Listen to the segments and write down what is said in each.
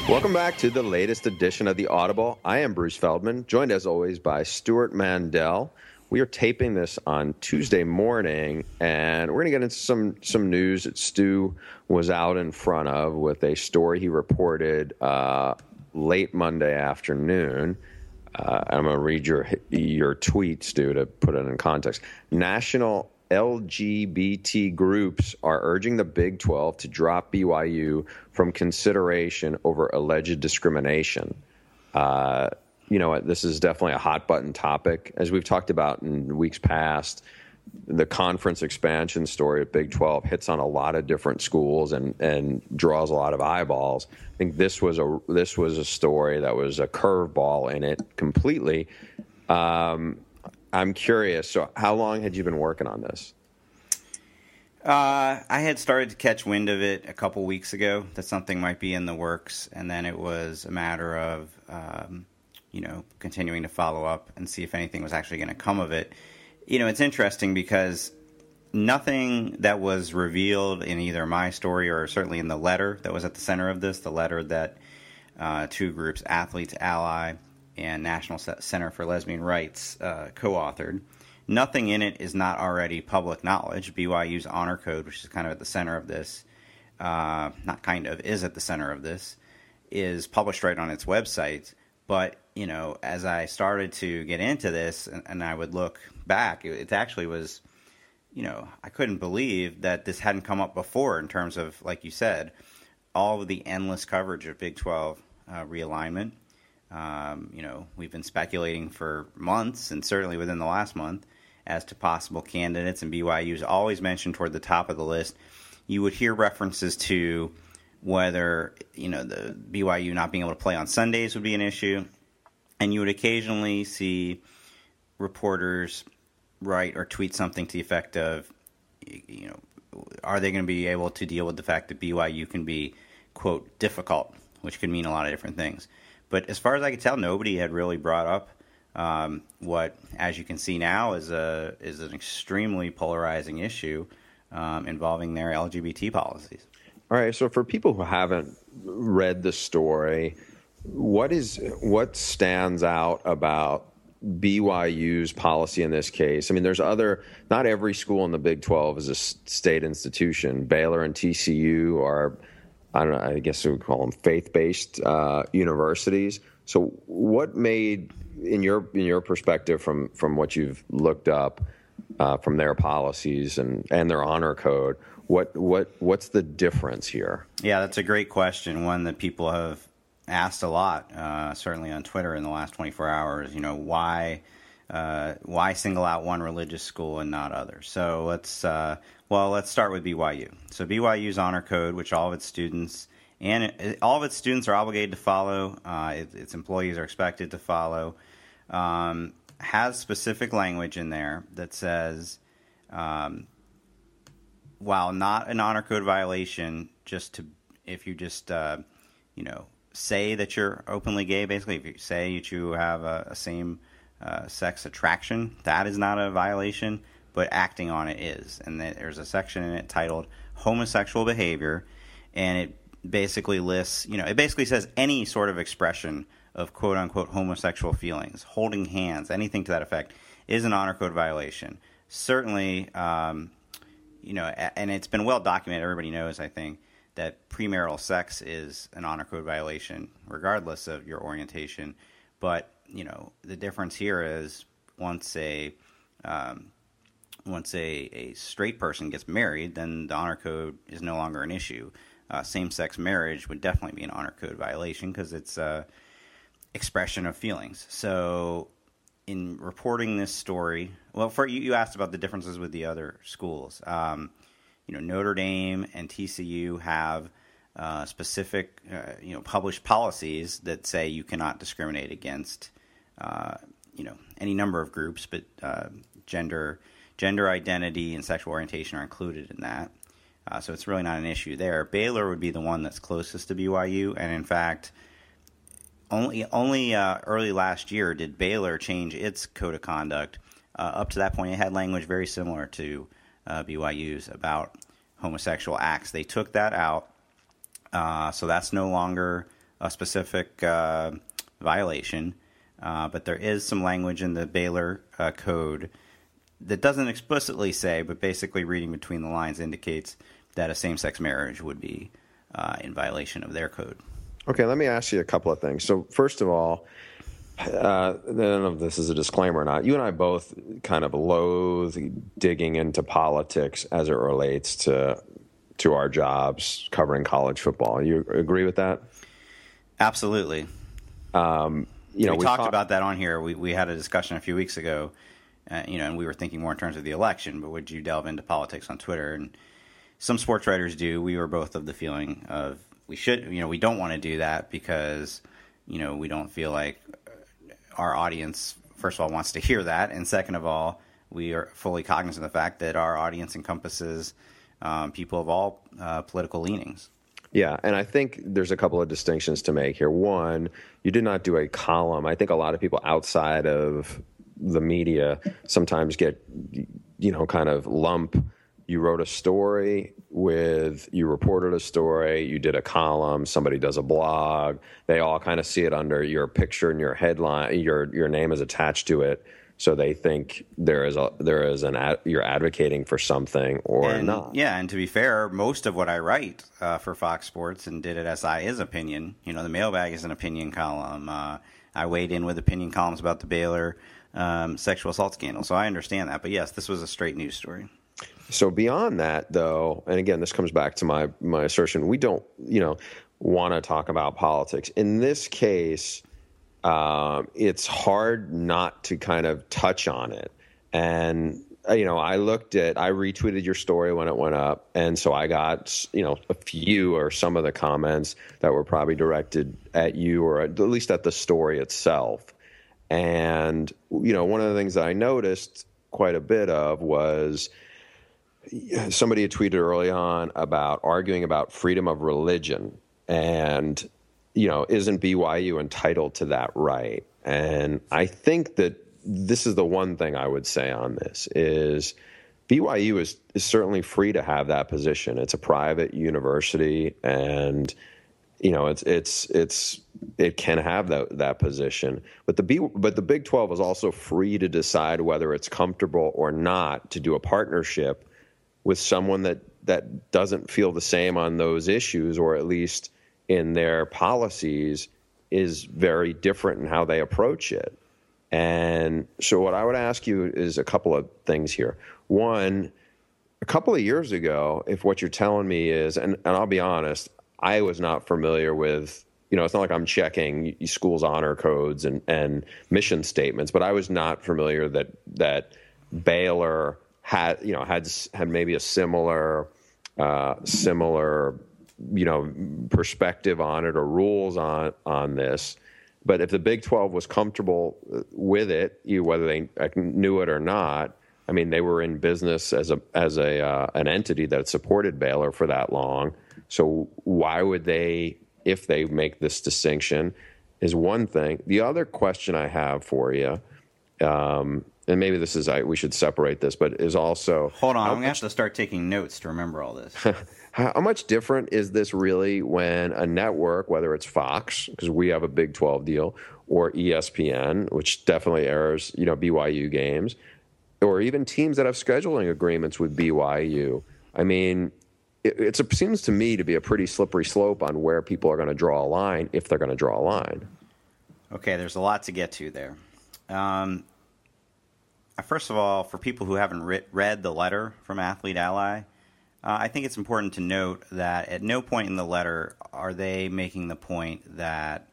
Welcome back to the latest edition of The Audible. I am Bruce Feldman, joined as always by Stuart Mandel. We are taping this on Tuesday morning, and we're going to get into some news that Stu was out in front of with a story he reported late Monday afternoon. I'm going to read your tweet, Stu, to put it in context. National LGBT groups are urging the Big 12 to drop BYU from consideration over alleged discrimination. This is definitely a hot-button topic. As we've talked about in weeks past, the conference expansion story at Big 12 hits on a lot of different schools and draws a lot of eyeballs. I think this was a story that was a curveball in it completely. I'm curious. So, how long had you been working on this? I had started to catch wind of it a couple weeks ago that something might be in the works, and then it was a matter of continuing to follow up and see if anything was actually going to come of it. It's interesting because nothing that was revealed in either my story or certainly in the letter that was at the center of this, the letter that two groups, Athletes Ally and National Center for Lesbian Rights, co-authored. Nothing in it is not already public knowledge. BYU's honor code, which is kind of at the center of this, is at the center of this, is published right on its website. But, as I started to get into this and I would look back, it actually was, I couldn't believe that this hadn't come up before in terms of, like you said, all of the endless coverage of Big 12 realignment. We've been speculating for months, and certainly within the last month, as to possible candidates, and BYU is always mentioned toward the top of the list. You would hear references to whether, the BYU not being able to play on Sundays would be an issue, and you would occasionally see reporters write or tweet something to the effect of, are they going to be able to deal with the fact that BYU can be, quote, difficult, which could mean a lot of different things. But as far as I could tell, nobody had really brought up what, as you can see now, is an extremely polarizing issue involving their LGBT policies. All right. So for people who haven't read the story, what stands out about BYU's policy in this case? I mean, not every school in the Big 12 is a state institution. Baylor and TCU are, I don't know, I guess we would call them faith-based universities. So what made, in your perspective from what you've looked up from their policies and their honor code, what's the difference here? Yeah, that's a great question, one that people have asked a lot, certainly on Twitter in the last 24 hours. Why single out one religious school and not others? So let's start with BYU. So BYU's honor code, which all of its students are obligated to follow, its employees are expected to follow, has specific language in there that says, while not an honor code violation, if you say that you're openly gay, basically, if you say that you have a same sex attraction, that is not a violation, but acting on it is. And there's a section in it titled homosexual behavior, and it basically lists, it basically says any sort of expression of quote-unquote homosexual feelings, holding hands, anything to that effect, is an honor code violation. Certainly, and it's been well documented, everybody knows, I think, that premarital sex is an honor code violation, regardless of your orientation. But, the difference here is once a straight person gets married, then the honor code is no longer an issue. Same-sex marriage would definitely be an honor code violation because it's expression of feelings. So in reporting this story, well, you asked about the differences with the other schools. Notre Dame and TCU have specific, published policies that say you cannot discriminate against, any number of groups, but gender identity and sexual orientation are included in that. So it's really not an issue there. Baylor would be the one that's closest to BYU, and in fact, only early last year did Baylor change its code of conduct. Up to that point, it had language very similar to BYU's about homosexual acts. They took that out, so that's no longer a specific violation, but there is some language in the Baylor code that doesn't explicitly say, but basically reading between the lines indicates that a same-sex marriage would be in violation of their code. Okay, let me ask you a couple of things. So first of all, I don't know if this is a disclaimer or not. You and I both kind of loathe digging into politics as it relates to our jobs covering college football. You agree with that? Absolutely. We talked about that on here. We had a discussion a few weeks ago, and we were thinking more in terms of the election, but would you delve into politics on Twitter? And some sports writers do. We were both of the feeling of we don't want to do that because, we don't feel like our audience, first of all, wants to hear that. And second of all, we are fully cognizant of the fact that our audience encompasses people of all political leanings. Yeah, and I think there's a couple of distinctions to make here. One, you did not do a column. I think a lot of people outside of the media sometimes get, kind of lump. You wrote a story you reported a story, you did a column, somebody does a blog. They all kind of see it under your picture and your headline, your name is attached to it. So they think you're advocating for something or not. Yeah, and to be fair, most of what I write for Fox Sports and did at SI is opinion. The mailbag is an opinion column. I weighed in with opinion columns about the Baylor sexual assault scandal. So I understand that. But yes, this was a straight news story. So beyond that, though, and again, this comes back to my assertion, we don't, want to talk about politics. In this case, it's hard not to kind of touch on it. And, I retweeted your story when it went up. And so I got, a few or some of the comments that were probably directed at you or at least at the story itself. And, one of the things that I noticed quite a bit of was somebody had tweeted early on about arguing about freedom of religion and, isn't BYU entitled to that right? And I think that this is the one thing I would say on this is BYU is certainly free to have that position. It's a private university and, it can have that position. But the Big 12 is also free to decide whether it's comfortable or not to do a partnership with someone that doesn't feel the same on those issues, or at least in their policies is very different in how they approach it. And so what I would ask you is a couple of things here. One, a couple of years ago, if what you're telling me is, and I'll be honest, I was not familiar with, it's not like I'm checking schools' honor codes and mission statements, but I was not familiar that Baylor had maybe a similar perspective on it or rules on this. But if the Big 12 was comfortable with it, whether they knew it or not, I mean, they were in business as an entity that supported Baylor for that long. So why would they, if they make this distinction, is one thing. The other question I have for you, and maybe this is we should separate this, but is also hold on. I'm gonna have to start taking notes to remember all this. How much different is this really when a network, whether it's Fox, because we have a Big 12 deal, or ESPN, which definitely airs, BYU games, or even teams that have scheduling agreements with BYU? I mean, it seems to me to be a pretty slippery slope on where people are going to draw a line, if they're going to draw a line. Okay, there's a lot to get to there. First of all, for people who haven't read the letter from Athlete Ally, I think it's important to note that at no point in the letter are they making the point that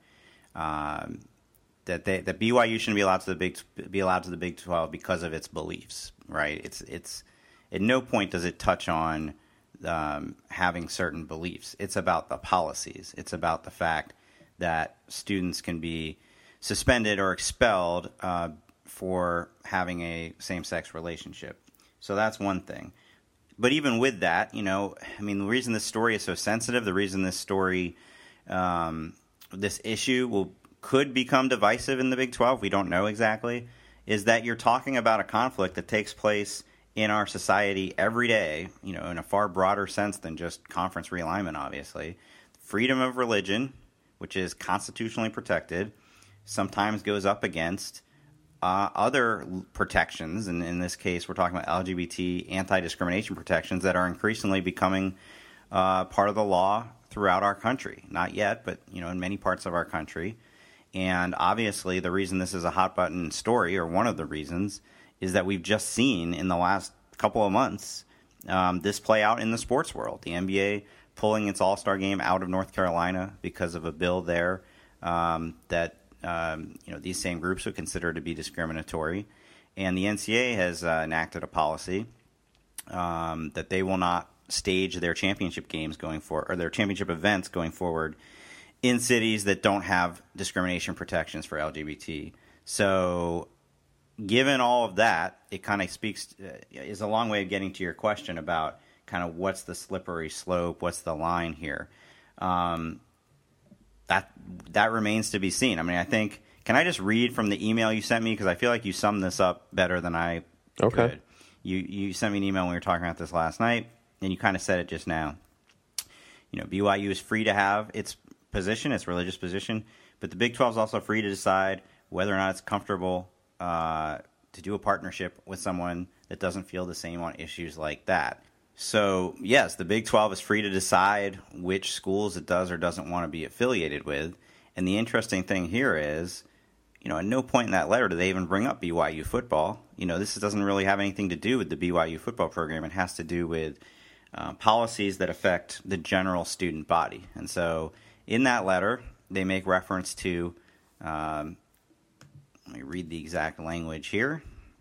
that BYU shouldn't be allowed to the Big 12 because of its beliefs, right? It's at no point does it touch on having certain beliefs. It's about the policies. It's about the fact that students can be suspended or expelled for having a same-sex relationship. So that's one thing. But even with that, the reason this story is so sensitive, the reason this story, this issue could become divisive in the Big 12, we don't know exactly, is that you're talking about a conflict that takes place in our society every day, in a far broader sense than just conference realignment, obviously. Freedom of religion, which is constitutionally protected, sometimes goes up against other protections, and in this case, we're talking about LGBT anti-discrimination protections that are increasingly becoming part of the law throughout our country. Not yet, but in many parts of our country. And obviously, the reason this is a hot button story, or one of the reasons, is that we've just seen in the last couple of months this play out in the sports world. The NBA pulling its All-Star game out of North Carolina because of a bill there that these same groups would consider to be discriminatory. And the NCAA has enacted a policy that they will not stage their championship games going forward, or their championship events going forward, in cities that don't have discrimination protections for LGBT. So given all of that, it kind of is a long way of getting to your question about kind of what's the slippery slope, what's the line here. That remains to be seen. I mean, I think, can I just read from the email you sent me? Because I feel like you summed this up better than I could. You sent me an email when we were talking about this last night, and you kind of said it just now. BYU is free to have its position, its religious position, but the Big 12 is also free to decide whether or not it's comfortable to do a partnership with someone that doesn't feel the same on issues like that. So, yes, the Big 12 is free to decide which schools it does or doesn't want to be affiliated with. And the interesting thing here is, at no point in that letter do they even bring up BYU football. This doesn't really have anything to do with the BYU football program. It has to do with policies that affect the general student body. And so in that letter, they make reference to, let me read the exact language here.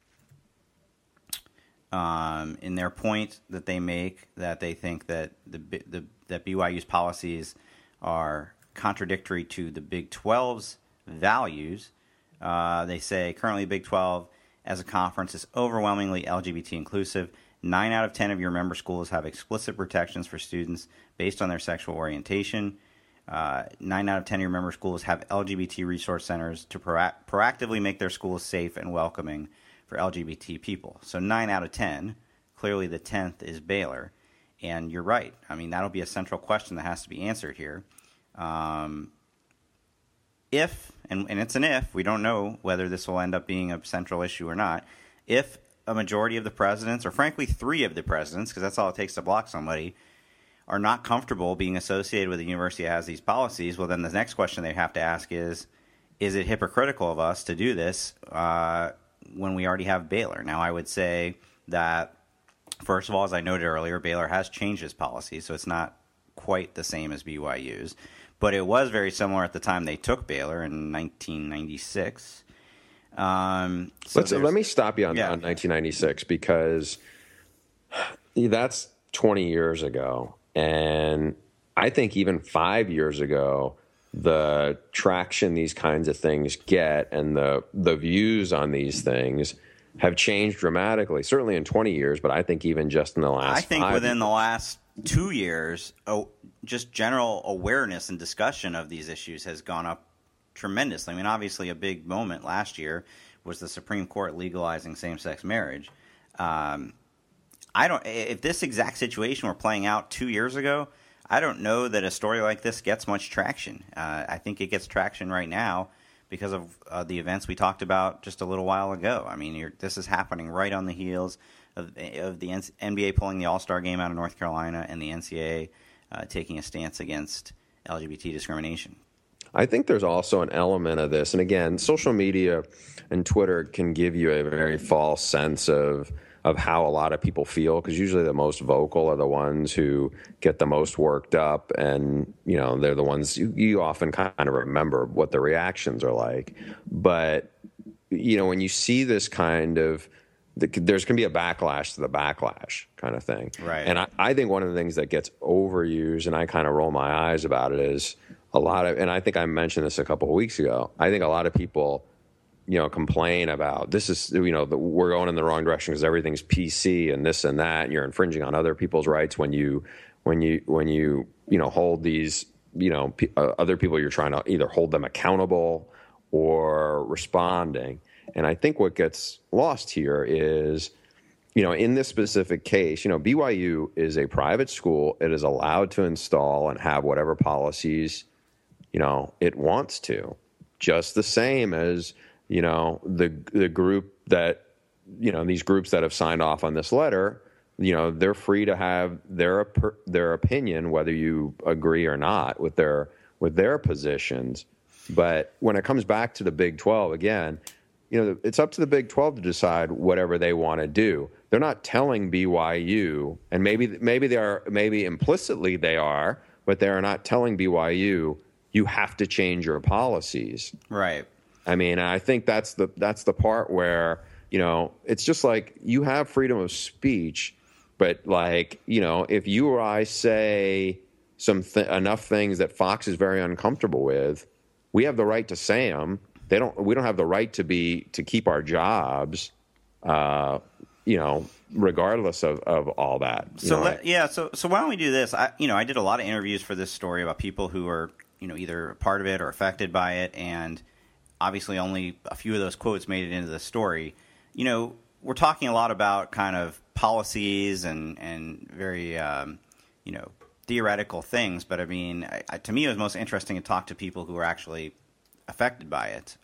In their point that they make, that they think that that BYU's policies are contradictory to the Big 12's values. They say currently Big 12 as a conference is overwhelmingly LGBT inclusive. 9 out of 10 of your member schools have explicit protections for students based on their sexual orientation. 9 out of 10 of your member schools have LGBT resource centers to proactively make their schools safe and welcoming for LGBT people. So 9 out of 10, clearly the 10th is Baylor. And you're right. I mean, that'll be a central question that has to be answered here. If, and it's an if, we don't know whether this will end up being a central issue or not, if a majority of the presidents, or frankly 3 of the presidents, because that's all it takes to block somebody, are not comfortable being associated with a university that has these policies, well, then the next question they have to ask is it hypocritical of us to do this when we already have Baylor? Now, I would say that, first of all, as I noted earlier, Baylor has changed its policy, so it's not quite the same as BYU's. But it was very similar at the time they took Baylor in 1996. Let me stop you on 1996, because that's 20 years ago. And I think even 5 years ago, the traction these kinds of things get and the views on these things have changed dramatically, certainly in 20 years, but I think even just in the last 5 years. I think within the last 2 years, just general awareness and discussion of these issues has gone up tremendously. I mean, obviously a big moment last year was the Supreme Court legalizing same-sex marriage. If this exact situation were playing out 2 years ago, I don't know that a story like this gets much traction. I think it gets traction right now because of the events we talked about just a little while ago. I mean, this is happening right on the heels of the NBA pulling the All-Star game out of North Carolina and the NCAA taking a stance against LGBT discrimination. I think there's also an element of this. And again, social media and Twitter can give you a very false sense of how a lot of people feel, because usually the most vocal are the ones who get the most worked up, and they're the ones you often kind of remember what the reactions are like. But when you see this kind of, there's going to be a backlash to the backlash kind of thing, right? And I think one of the things that gets overused, and I kind of roll my eyes about it, is a lot of, and I think I mentioned this a couple of weeks ago, I think a lot of people complain about this is, we're going in the wrong direction because everything's PC and this and that, and you're infringing on other people's rights when you hold these, other people, you're trying to either hold them accountable or responding. And I think what gets lost here is, in this specific case, BYU is a private school. It is allowed to install and have whatever policies it wants to, just the same as, the group that, these groups that have signed off on this letter, they're free to have their opinion, whether you agree or not with their positions. But when it comes back to the Big 12 again, it's up to the Big 12 to decide whatever they want to do. They're not telling BYU, and maybe implicitly they are, but they are not telling BYU, you have to change your policies. Right. I mean, I think that's the part where, it's just like you have freedom of speech, but like, if you or I say enough things that Fox is very uncomfortable with, we have the right to say them. We don't have the right to keep our jobs, regardless of all that. So why don't we do this? I did a lot of interviews for this story about people who are, either a part of it or affected by it, and obviously only a few of those quotes made it into the story. We're talking a lot about kind of policies and very, theoretical things, but I mean, to me, it was most interesting to talk to people who were actually affected by it.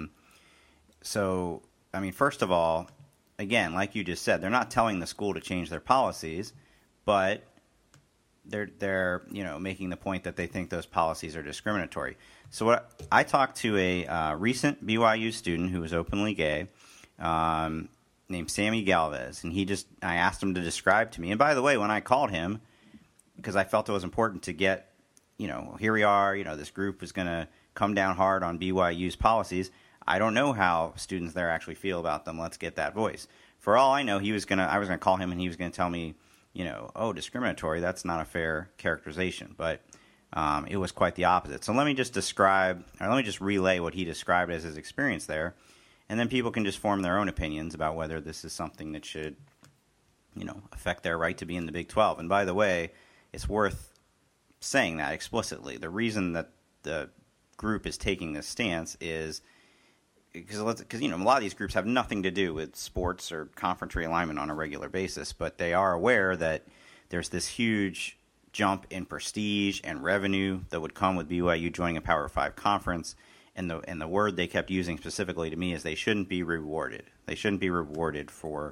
So, I mean, first of all, again, like you just said, they're not telling the school to change their policies, but they're making the point that they think those policies are discriminatory. So I talked to a recent BYU student who was openly gay, named Sammy Galvez, and I asked him to describe to me. And by the way, when I called him, because I felt it was important to get, here we are, this group is going to come down hard on BYU's policies. I don't know how students there actually feel about them. Let's get that voice. For all I know, I was going to call him and he was going to tell me, discriminatory, that's not a fair characterization. But it was quite the opposite. So let me just relay what he described as his experience there. And then people can just form their own opinions about whether this is something that should, affect their right to be in the Big 12. And by the way, it's worth saying that explicitly. The reason that the group is taking this stance is because a lot of these groups have nothing to do with sports or conference realignment on a regular basis, but they are aware that there's this huge jump in prestige and revenue that would come with BYU joining a Power 5 conference. And the word they kept using specifically to me is they shouldn't be rewarded. They shouldn't be rewarded for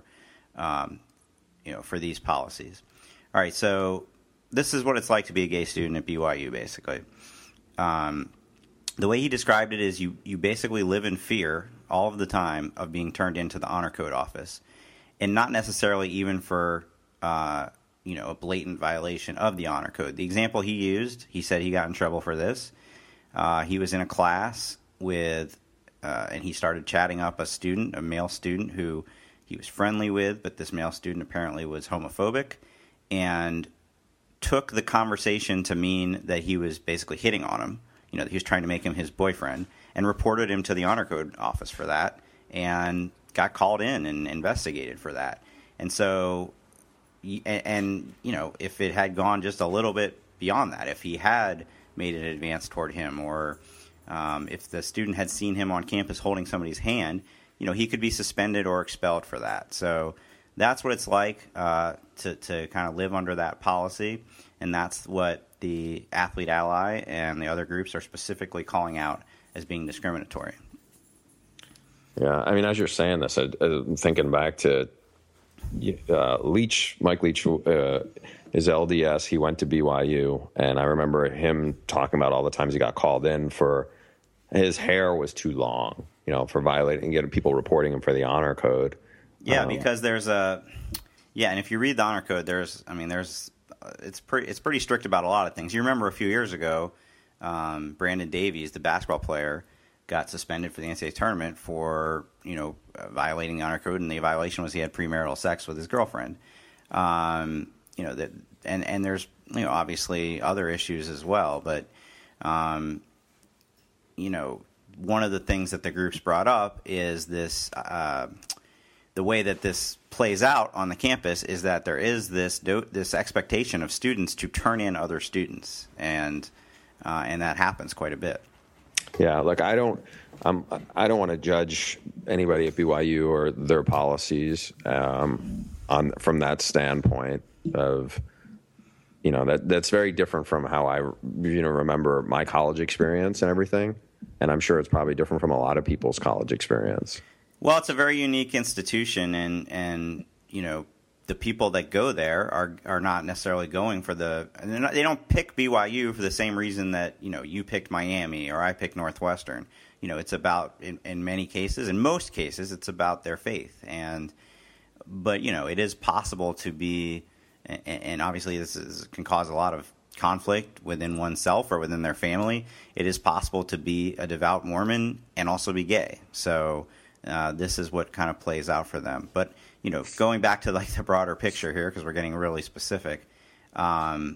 these policies. All right, so this is what it's like to be a gay student at BYU, basically. The way he described it is you basically live in fear all of the time of being turned into the honor code office, and not necessarily even for a blatant violation of the honor code. The example he used, he said he got in trouble for this. He was in a class with, and he started chatting up a male student who he was friendly with, but this male student apparently was homophobic, and took the conversation to mean that he was basically hitting on him. That he was trying to make him his boyfriend, and reported him to the honor code office for that, and got called in and investigated for that. And so, if it had gone just a little bit beyond that, if he had made an advance toward him, or if the student had seen him on campus holding somebody's hand, he could be suspended or expelled for that. So that's what it's like to kind of live under that policy, and that's what the Athlete Ally and the other groups are specifically calling out as being discriminatory. Yeah, I mean, as you're saying this, I'm thinking back to Mike Leach, his LDS, he went to BYU, and I remember him talking about all the times he got called in for his hair was too long, for violating, getting people reporting him for the honor code. Yeah, because there's and if you read the honor code, it's pretty strict about a lot of things. You remember a few years ago, Brandon Davies, the basketball player, got suspended for the NCAA tournament for violating the honor code, and the violation was he had premarital sex with his girlfriend. And there's obviously other issues as well, but one of the things that the groups brought up is this. The way that this plays out on the campus is that there is this expectation of students to turn in other students, and that happens quite a bit. Yeah, look, I don't want to judge anybody at BYU or their policies from that standpoint of that's very different from how I remember my college experience and everything. And I'm sure it's probably different from a lot of people's college experience. Well, it's a very unique institution, and the people that go there are not necessarily going for they don't pick BYU for the same reason that you picked Miami or I picked Northwestern. It's about in many cases, in most cases, it's about their faith, but it is possible to be, and obviously this can cause a lot of conflict within oneself or within their family. It is possible to be a devout Mormon and also be gay. So this is what kind of plays out for them. But going back to like the broader picture here, because we're getting really specific, I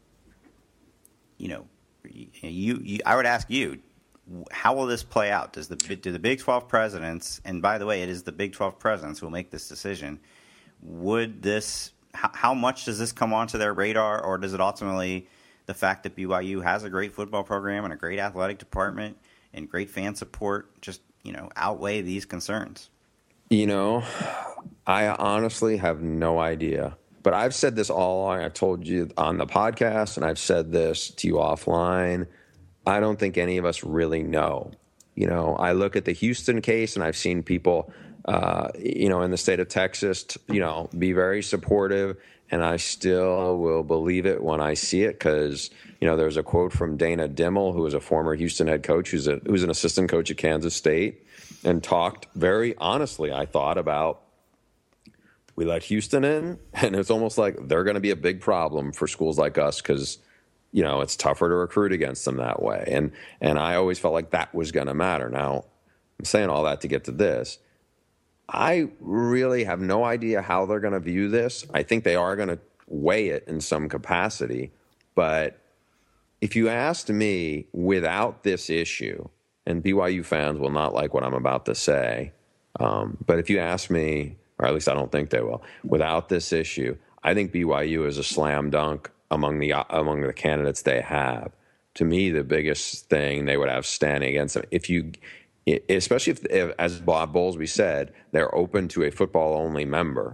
would ask you, how will this play out? Do the Big 12 presidents, and by the way, it is the Big 12 presidents who will make this decision, how much does this come onto their radar, or does it ultimately, the fact that BYU has a great football program and a great athletic department and great fan support just, outweigh these concerns? I honestly have no idea. But I've said this all along. I've told you on the podcast, and I've said this to you offline. I don't think any of us really know. I look at the Houston case, and I've seen people in the state of Texas, be very supportive, and I still will believe it when I see it because, there's a quote from Dana Dimmel, who is a former Houston head coach, who's an assistant coach at Kansas State, and talked very honestly, I thought, about we let Houston in, and it's almost like they're going to be a big problem for schools like us because, it's tougher to recruit against them that way. And I always felt like that was going to matter. Now, I'm saying all that to get to this. I really have no idea how they're going to view this. I think they are going to weigh it in some capacity. But if you asked me without this issue, and BYU fans will not like what I'm about to say, but if you ask me, or at least I don't think they will, without this issue, I think BYU is a slam dunk among the candidates they have. To me, the biggest thing they would have standing against them, especially if, as Bob Bowlesby said, they're open to a football-only member,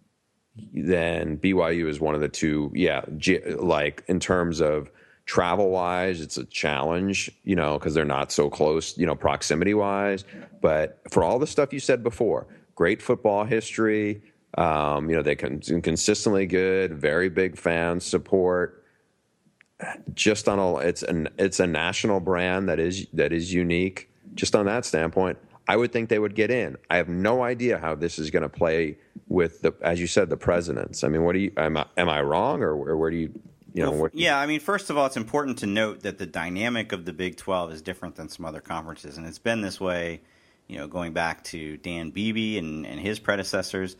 then BYU is one of the two. Yeah, like in terms of travel-wise, it's a challenge, because they're not so close, proximity-wise. But for all the stuff you said before, great football history, they can consistently good, very big fan support. Just it's a national brand that is unique. Just on that standpoint, I would think they would get in. I have no idea how this is going to play with as you said, the presidents. I mean, am I wrong, or where do you, Yeah, I mean, first of all, it's important to note that the dynamic of the Big 12 is different than some other conferences, and it's been this way, going back to Dan Beebe and his predecessors.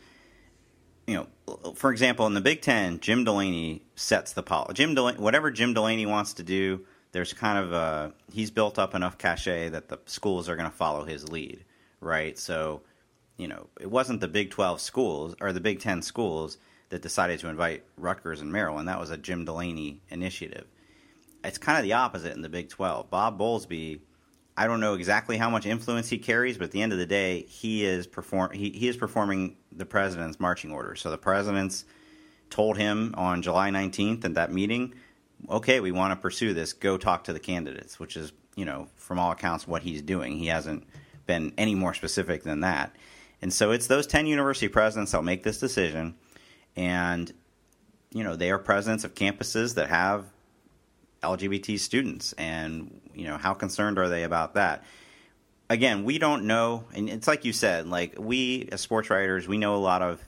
For example, in the Big Ten, Jim Delaney sets the policy. Whatever Jim Delaney wants to do, there's kind of he's built up enough cachet that the schools are going to follow his lead, right? So, it wasn't the Big 12 schools or the Big 10 schools that decided to invite Rutgers and Maryland. That was a Jim Delaney initiative. It's kind of the opposite in the Big 12. Bob Bowlesby, I don't know exactly how much influence he carries, but at the end of the day, he is performing the president's marching orders. So the presidents told him on July 19th at that meeting, okay, we want to pursue this. Go talk to the candidates, which is, from all accounts, what he's doing. He hasn't been any more specific than that. And so it's those 10 university presidents that will make this decision. And, they are presidents of campuses that have LGBT students. And, how concerned are they about that? Again, we don't know. And it's like you said, like we as sports writers, we know a lot of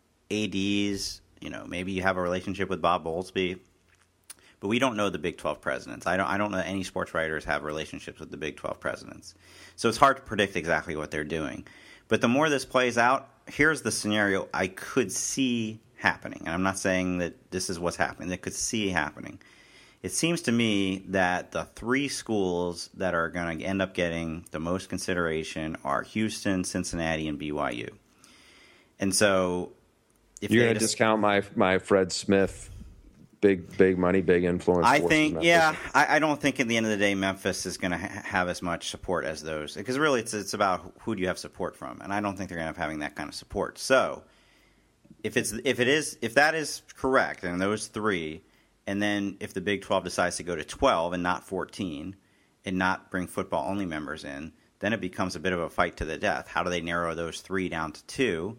ADs. Maybe you have a relationship with Bob Bowlesby. But we don't know the Big 12 presidents. I don't know any sports writers have relationships with the Big 12 presidents. So it's hard to predict exactly what they're doing. But the more this plays out, here's the scenario I could see happening. And I'm not saying that this is what's happening. I could see happening. It seems to me that the three schools that are going to end up getting the most consideration are Houston, Cincinnati, and BYU. And so if you're going to discount my Fred Smith big money, big influence. I think, yeah. I don't think at the end of the day Memphis is going to have as much support as those, because really it's about who do you have support from, and I don't think they're going to have having that kind of support. So if that is correct, and those three, And then if the Big 12 decides to go to 12 and not 14 and not bring football-only members in, then it becomes a bit of a fight to the death. How do they narrow those 3 down to 2?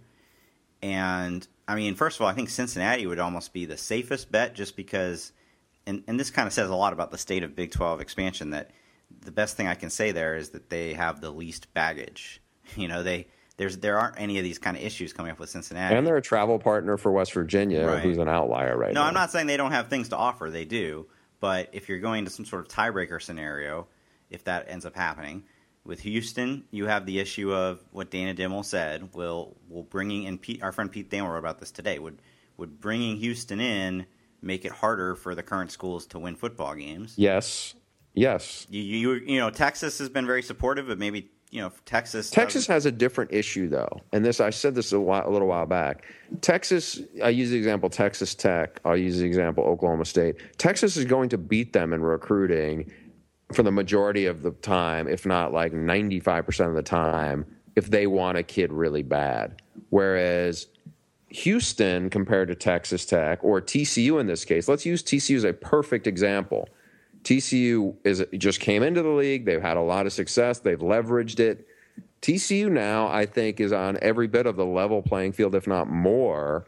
And, I mean, first of all, I think Cincinnati would almost be the safest bet just because, and this kind of says a lot about the state of Big 12 expansion, that the best thing I can say there is that they have the least baggage. You know, there aren't any of these kind of issues coming up with Cincinnati. And they're a travel partner for West Virginia, right, who's an outlier right now. No, I'm not saying they don't have things to offer. They do. But if you're going to some sort of tiebreaker scenario, if that ends up happening, with Houston, you have the issue of what Dana Dimel said. Will bringing in our friend Pete Thamel wrote about this today. Would bringing Houston in make it harder for the current schools to win football games? Yes. You know, Texas has been very supportive, but maybe, you know, Texas has a different issue, though. And I said this a little while back. Texas, I use the example Texas Tech. I'll use the example Oklahoma State. Texas is going to beat them in recruiting for the majority of the time, if not like 95% of the time, if they want a kid really bad. Whereas Houston, compared to Texas Tech, or TCU in this case, let's use TCU as a perfect example. TCU just came into the league. They've had a lot of success. They've leveraged it. TCU now, I think, is on every bit of the level playing field, if not more,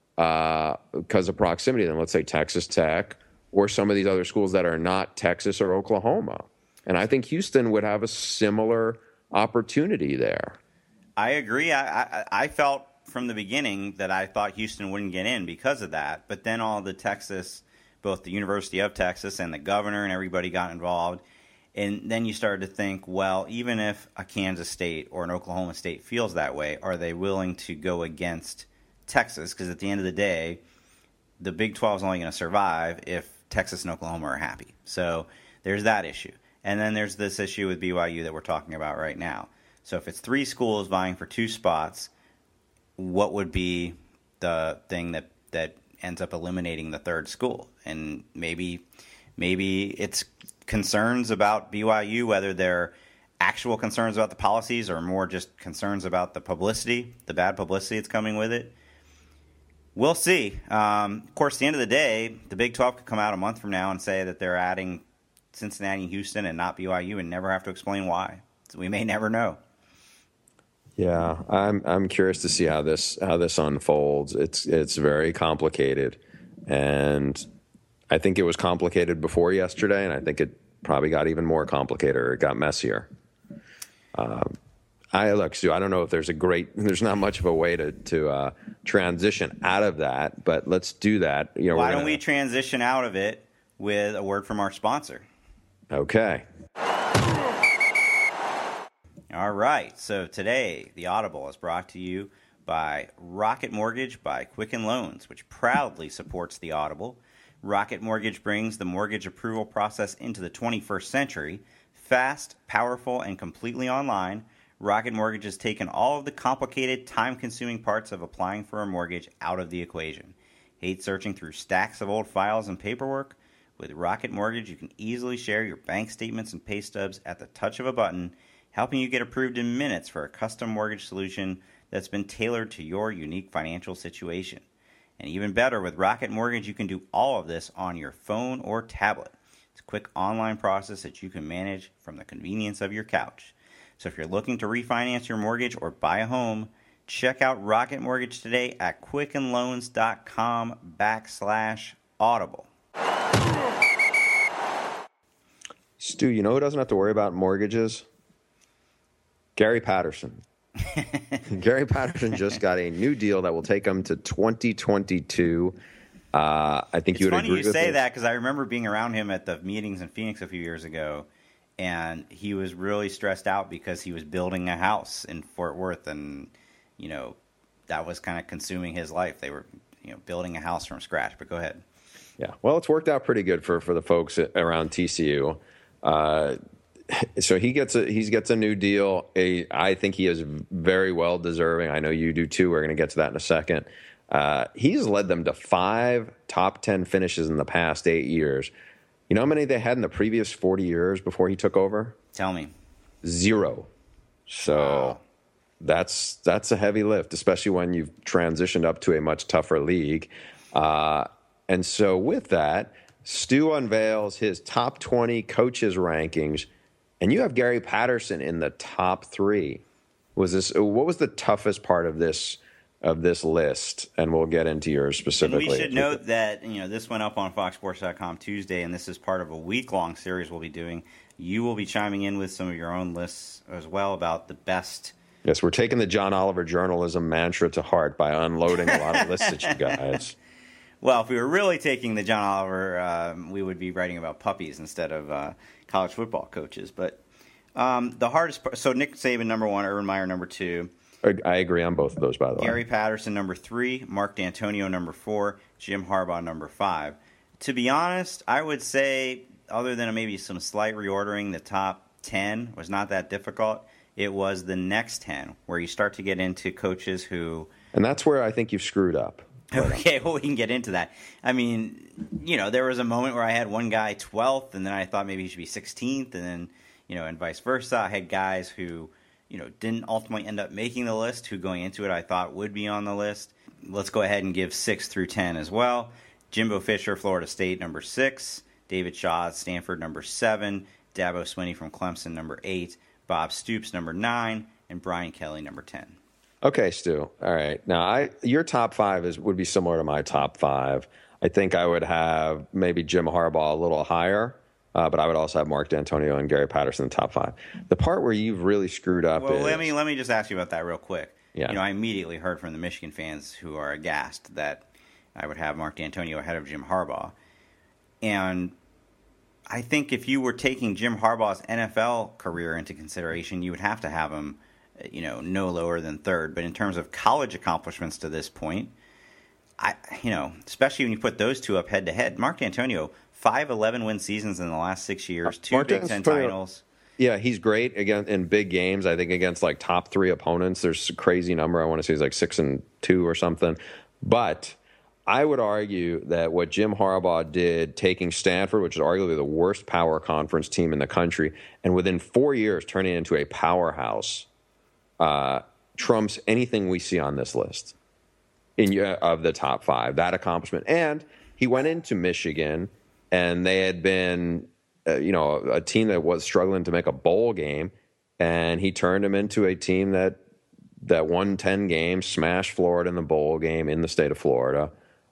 because of proximity than, let's say, Texas Tech or some of these other schools that are not Texas or Oklahoma. And I think Houston would have a similar opportunity there. I agree. I felt from the beginning that I thought Houston wouldn't get in because of that. But then all the Texas, both the University of Texas and the governor and everybody got involved. And then you started to think, well, even if a Kansas State or an Oklahoma State feels that way, are they willing to go against Texas? Because at the end of the day, the Big 12 is only going to survive if Texas and Oklahoma are happy. So there's that issue. And then there's this issue with BYU that we're talking about right now. So if it's 3 schools vying for 2 spots, what would be the thing that ends up eliminating the third school? And maybe it's concerns about BYU, whether they're actual concerns about the policies or more just concerns about the publicity, the bad publicity that's coming with it. We'll see. Of course, at the end of the day, the Big 12 could come out a month from now and say that they're adding Cincinnati and Houston and not BYU and never have to explain why. So we may never know. Yeah, I'm curious to see how this unfolds. It's very complicated, and I think it was complicated before yesterday, and I think it probably got even more complicated, or it got messier. Look, Stu, I don't know if there's not much of a way to transition out of that, but let's do that. You know, why don't we transition out of it with a word from our sponsor? Okay. All right. So today, the Audible is brought to you by Rocket Mortgage by Quicken Loans, which proudly supports the Audible. Rocket Mortgage brings the mortgage approval process into the 21st century. Fast, powerful, and completely online, Rocket Mortgage has taken all of the complicated, time-consuming parts of applying for a mortgage out of the equation. Hate searching through stacks of old files and paperwork? With Rocket Mortgage, you can easily share your bank statements and pay stubs at the touch of a button, helping you get approved in minutes for a custom mortgage solution that's been tailored to your unique financial situation. And even better, with Rocket Mortgage, you can do all of this on your phone or tablet. It's a quick online process that you can manage from the convenience of your couch. So if you're looking to refinance your mortgage or buy a home, check out Rocket Mortgage today at quickenloans.com/audible. Stu, you know who doesn't have to worry about mortgages? Gary Patterson. Gary Patterson just got a new deal that will take him to 2022. I think you would agree with It's funny you say this. that because I remember being around him at the meetings in Phoenix a few years ago, and he was really stressed out because he was building a house in Fort Worth, and that was kind of consuming his life. They were building a house from scratch. But go ahead. Yeah, well, it's worked out pretty good for the folks around TCU. So he gets a new deal. I think he is very well deserving. I know you do too. We're going to get to that in a second. He's led them to 5 top 10 finishes in the past 8 years. You know how many they had in the previous 40 years before he took over? Tell me. 0. So wow. That's a heavy lift, especially when you've transitioned up to a much tougher league. And so with that, Stu unveils his top 20 coaches rankings, and you have Gary Patterson in the top 3. What was the toughest part of this list? And we'll get into yours specifically. And we should note that this went up on FoxSports.com Tuesday, and this is part of a week-long series we'll be doing. You will be chiming in with some of your own lists as well about the best. Yes, we're taking the John Oliver journalism mantra to heart by unloading a lot of lists at you guys. Well, if we were really taking the John Oliver, we would be writing about puppies instead of college football coaches. But the hardest part, so Nick Saban, number 1, Urban Meyer, number 2. I agree on both of those, by the way. Gary Patterson, number 3. Mark D'Antonio, number 4. Jim Harbaugh, number 5. To be honest, I would say, other than maybe some slight reordering, the top 10 was not that difficult. It was the next 10 where you start to get into coaches who... And that's where I think you've screwed up. Okay, well, we can get into that. I mean, there was a moment where I had one guy 12th, and then I thought maybe he should be 16th, and then, and vice versa. I had guys who, didn't ultimately end up making the list, who going into it I thought would be on the list. Let's go ahead and give 6 through 10 as well. Jimbo Fisher, Florida State, number 6. David Shaw, Stanford, number 7. Dabo Swinney from Clemson, number 8. Bob Stoops, number 9. And Brian Kelly, number 10. Okay, Stu. All right. Now, your top 5 would be similar to my top 5. I think I would have maybe Jim Harbaugh a little higher, but I would also have Mark D'Antonio and Gary Patterson in the top 5. The part where you've really screwed up is... Let me just ask you about that real quick. Yeah. I immediately heard from the Michigan fans who are aghast that I would have Mark D'Antonio ahead of Jim Harbaugh. And I think if you were taking Jim Harbaugh's NFL career into consideration, you would have to have him no lower than 3rd. But in terms of college accomplishments to this point, especially when you put those two up head to head, Mark D'Antonio, 5 11-win seasons in the last 6 years, 2 Big Ten titles. Yeah, he's great again in big games. I think against like top 3 opponents, there's a crazy number. I want to say he's like 6-2 or something. But I would argue that what Jim Harbaugh did, taking Stanford, which is arguably the worst power conference team in the country, and within 4 years turning it into a powerhouse, trumps anything we see on this list of the top 5. That accomplishment, and he went into Michigan, and they had been, a team that was struggling to make a bowl game, and he turned them into a team that won 10 games, smashed Florida in the bowl game in the state of Florida.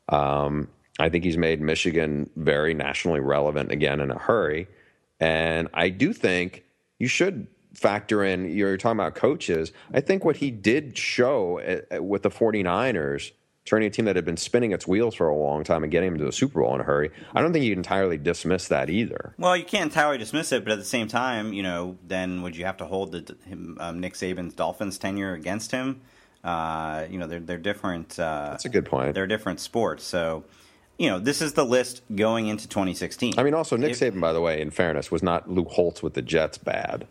I think he's made Michigan very nationally relevant again in a hurry, and I do think you should factor in, you're talking about coaches. I think what he did show with the 49ers, turning a team that had been spinning its wheels for a long time and getting them to the Super Bowl in a hurry, I don't think you can entirely dismiss that either. Well, you can't entirely dismiss it, but at the same time, then would you have to hold Nick Saban's Dolphins tenure against him? They're different. That's a good point. They're different sports, so... this is the list going into 2016. I mean, also, Nick Saban, by the way, in fairness, was not Luke Holtz with the Jets bad.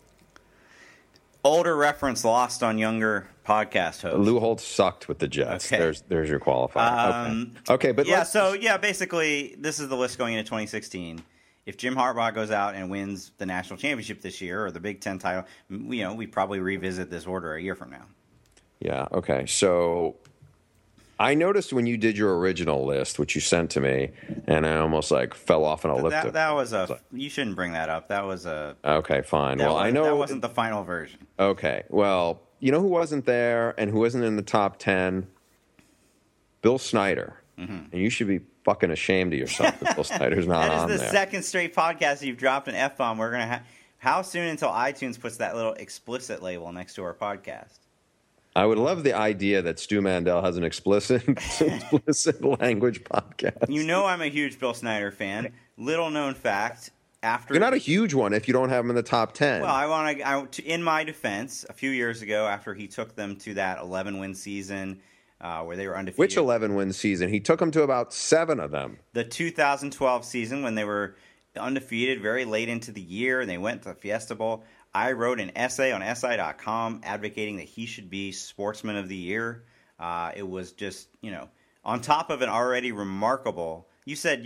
Older reference lost on younger podcast hosts. Lou Holtz sucked with the Jets. Okay. There's your qualifier. Okay, but basically, this is the list going into 2016. If Jim Harbaugh goes out and wins the national championship this year or the Big Ten title, we probably revisit this order a year from now. Yeah. Okay. So I noticed when you did your original list, which you sent to me, and I almost fell off an elliptic. That was you shouldn't bring that up. That was a... Okay, fine. I know... That wasn't the final version. Okay. Well, you know who wasn't there and who wasn't in the top 10? Bill Snyder. Mm-hmm. And you should be fucking ashamed of yourself that Bill Snyder's not on there. That is the second straight podcast you've dropped an F-bomb. We're going to have... How soon until iTunes puts that little explicit label next to our podcast? I would love the idea that Stu Mandel has an explicit language podcast. I'm a huge Bill Snyder fan. Little known fact, you're not a huge one if you don't have him in the top 10. Well, in my defense, a few years ago, after he took them to that 11-win season where they were undefeated. Which 11-win season? He took them to about 7 of them. The 2012 season when they were undefeated, very late into the year, and they went to the Fiesta Bowl. I wrote an essay on SI.com advocating that he should be Sportsman of the Year. It was just, on top of an already remarkable. You said,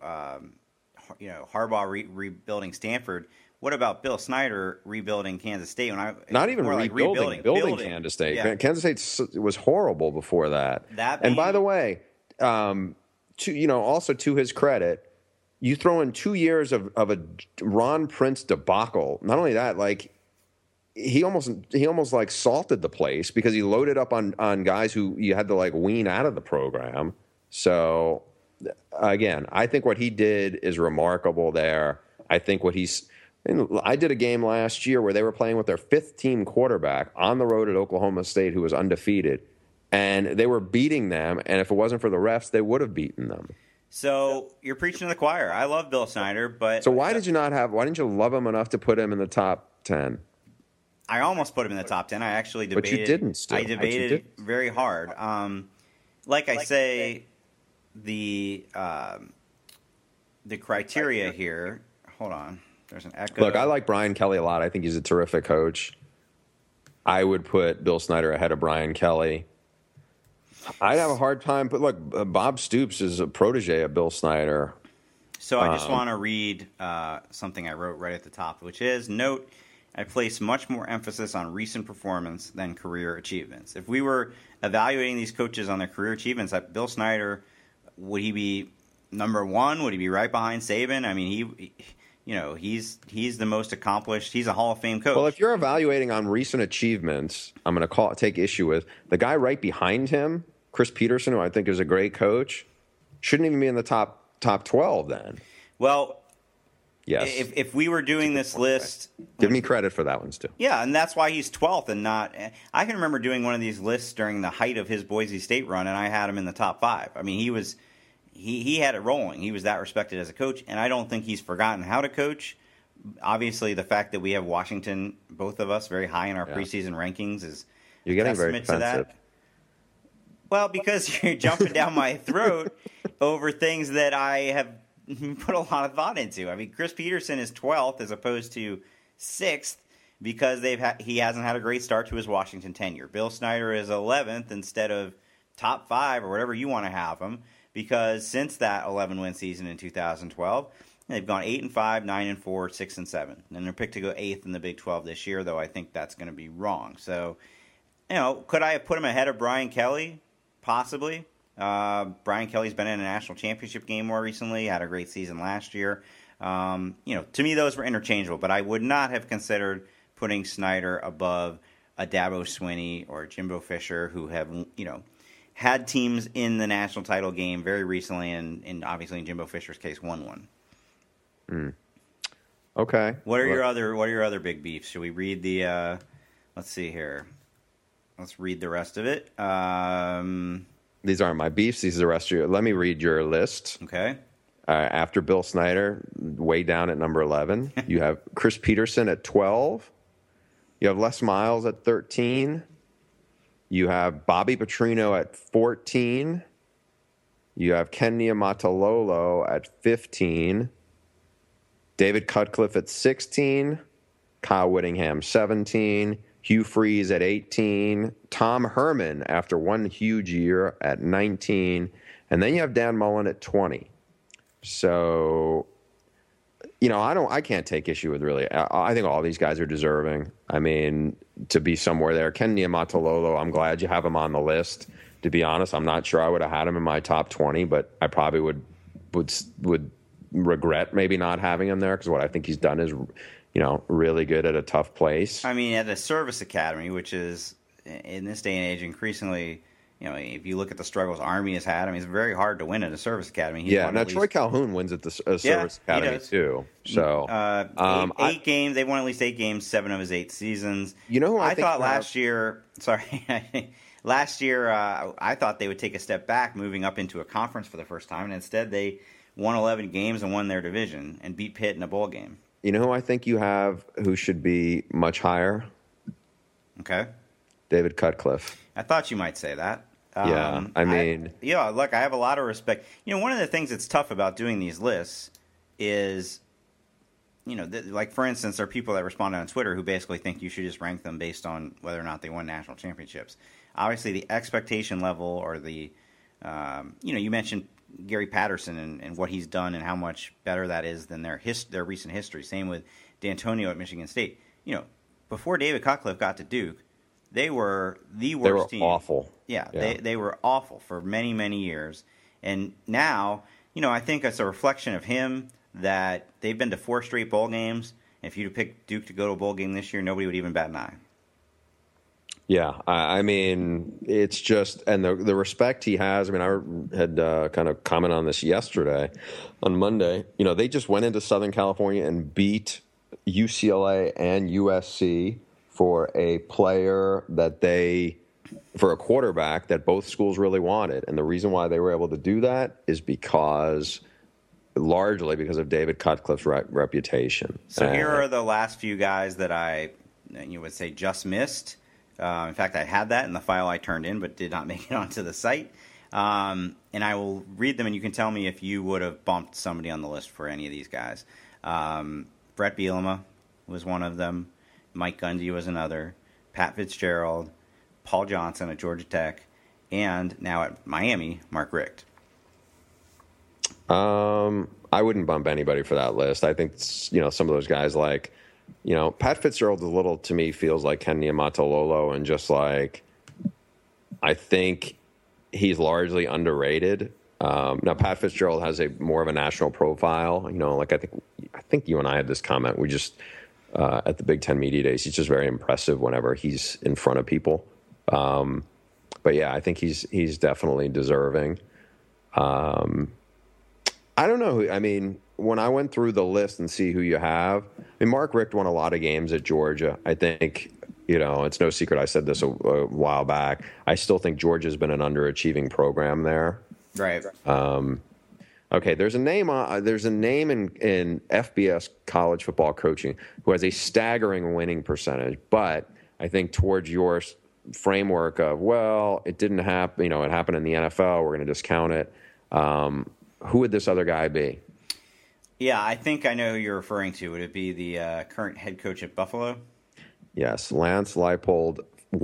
Harbaugh rebuilding Stanford. What about Bill Snyder rebuilding Kansas State? Not even rebuilding Kansas State. Yeah. Kansas State was horrible before that. And by the way, also to his credit, you throw in 2 years of a Ron Prince debacle. Not only that, like he almost like salted the place because he loaded up on guys who you had to like wean out of the program. So again, I think what he did is remarkable there. I think I did a game last year where they were playing with their 5th team quarterback on the road at Oklahoma State, who was undefeated, and they were beating them. And if it wasn't for the refs, they would have beaten them. So you're preaching to the choir. I love Bill Snyder, but so why didn't you love him enough to put him in the top 10? I almost put him in the top 10. I actually debated. But you didn't still. I debated very hard. Like I say, the criteria here. Hold on. There's an echo. Look, I like Brian Kelly a lot. I think he's a terrific coach. I would put Bill Snyder ahead of Brian Kelly. I'd have a hard time. But look, Bob Stoops is a protege of Bill Snyder. So I just want to read something I wrote right at the top, which is, note, I place much more emphasis on recent performance than career achievements. If we were evaluating these coaches on their career achievements, Bill Snyder, would he be number one? Would he be right behind Saban? I mean, he's the most accomplished. He's a Hall of Fame coach. Well, if you're evaluating on recent achievements, I'm going to take issue with the guy right behind him, Chris Peterson, who I think is a great coach, shouldn't even be in the top 12 then. Well, yes. If we were doing this list, give me credit for that one, Stu. Yeah, and that's why he's 12th and not. I can remember doing one of these lists during the height of his Boise State run, and I had him in the top 5. I mean, he had it rolling. He was that respected as a coach, and I don't think he's forgotten how to coach. Obviously, the fact that we have Washington, both of us, very high in our preseason rankings is you're getting very defensive. To that. Well, because you're jumping down my throat over things that I have put a lot of thought into. I mean, Chris Peterson is 12th as opposed to 6th because he hasn't had a great start to his Washington tenure. Bill Snyder is 11th instead of top 5 or whatever you want to have him because since that 11-win season in 2012, they've gone 8-5, 9-4, 6-7, and they're picked to go 8th in the Big 12 this year. Though I think that's going to be wrong. So, could I have put him ahead of Brian Kelly? Possibly. Brian Kelly's been in a national championship game more recently, had a great season last year. To me, those were interchangeable, but I would not have considered putting Snyder above a Dabo Swinney or Jimbo Fisher, who have, had teams in the national title game very recently, and obviously in Jimbo Fisher's case, won one. Okay. What are your other big beefs? Should we read the? Let's see here. Let's read the rest of it. These aren't my beefs. These are the rest of your. Let me read your list. Okay. After Bill Snyder, way down at number 11, you have Chris Peterson at 12. You have Les Miles at 13. You have Bobby Petrino at 14. You have Ken Niumatalolo at 15. David Cutcliffe at 16. Kyle Whittingham, 17. Hugh Freeze at 18, Tom Herman after one huge year at 19, and then you have Dan Mullen at 20. So, I can't take issue with really. I think all these guys are deserving. I mean, to be somewhere there. Ken Niumatalolo, I'm glad you have him on the list. To be honest, I'm not sure I would have had him in my top 20, but I probably would regret maybe not having him there because what I think he's done is really good at a tough place. I mean, at a service academy, which is, in this day and age, increasingly, if you look at the struggles Army has had, I mean, it's very hard to win at a service academy. Now Troy Calhoun wins at the service academy, too. So, 8 games. They won at least 8 games, 7 of his 8 seasons. You know who I thought last year, last year, I thought they would take a step back moving up into a conference for the first time, and instead they won 11 games and won their division and beat Pitt in a bowl game. You know who I think you have who should be much higher? Okay. David Cutcliffe. I thought you might say that. Yeah, look, I have a lot of respect. One of the things that's tough about doing these lists is, like, for instance, there are people that responded on Twitter who basically think you should just rank them based on whether or not they won national championships. Obviously, the expectation level or the, you mentioned Gary Patterson and what he's done and how much better that is than their recent history. Same with D'Antonio at Michigan State. Before David Cutcliffe got to Duke, they were the worst team. They were awful. Yeah. They were awful for many, many years. And now I think it's a reflection of him that they've been to 4 straight bowl games. And if you'd pick Duke to go to a bowl game this year, nobody would even bat an eye. Yeah, I mean, it's just, and the respect he has. I mean, I had kind of commented on this yesterday, on Monday. They just went into Southern California and beat UCLA and USC for a player for a quarterback that both schools really wanted. And the reason why they were able to do that is largely because of David Cutcliffe's reputation. So here are the last few guys that you would say just missed. In fact, I had that in the file I turned in, but did not make it onto the site. And I will read them, and you can tell me if you would have bumped somebody on the list for any of these guys. Brett Bielema was one of them. Mike Gundy was another. Pat Fitzgerald, Paul Johnson at Georgia Tech, and now at Miami, Mark Richt. I wouldn't bump anybody for that list. I think some of those guys like. Pat Fitzgerald to me feels like Ken Niumatalolo, and just like, I think he's largely underrated. Now Pat Fitzgerald has more of a national profile. Like I think you and I had this comment. We just at the Big Ten Media Days, he's just very impressive whenever he's in front of people. But yeah, I think he's definitely deserving. I don't know. I mean, when I went through the list and see who you have, Mark Richt won a lot of games at Georgia. I think, it's no secret. I said this a while back. I still think Georgia's been an underachieving program there. Right. Okay. There's a name in FBS college football coaching who has a staggering winning percentage, but I think towards your framework of, well, it didn't happen. It happened in the NFL. We're going to discount it. Who would this other guy be? Yeah, I think I know who you're referring to. Would it be the current head coach at Buffalo? Yes, Lance Leipold,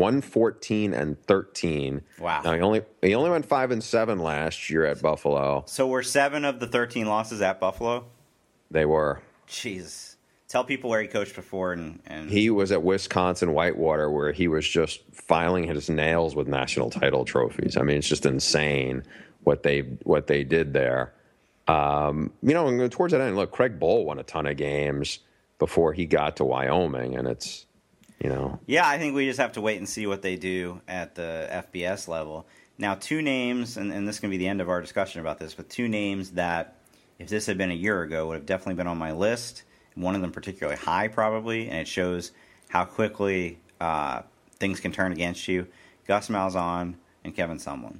114-13. Wow. Now, he only went 5-7 last year at Buffalo. So were 7 of the 13 losses at Buffalo? They were. Jeez. Tell people where he coached before. And he was at Wisconsin Whitewater, where he was just filing his nails with national title trophies. I mean, it's just insane what they did there. And towards that end, look, Craig Bohl won a ton of games before he got to Wyoming, and it's, Yeah, I think we just have to wait and see what they do at the FBS level. Now, 2 names, and this can be the end of our discussion about this, but 2 names that, if this had been a year ago, would have definitely been on my list. One of them particularly high, probably, and it shows how quickly things can turn against you. Gus Malzahn and Kevin Sumlin.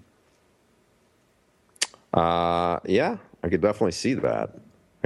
Yeah, I could definitely see that.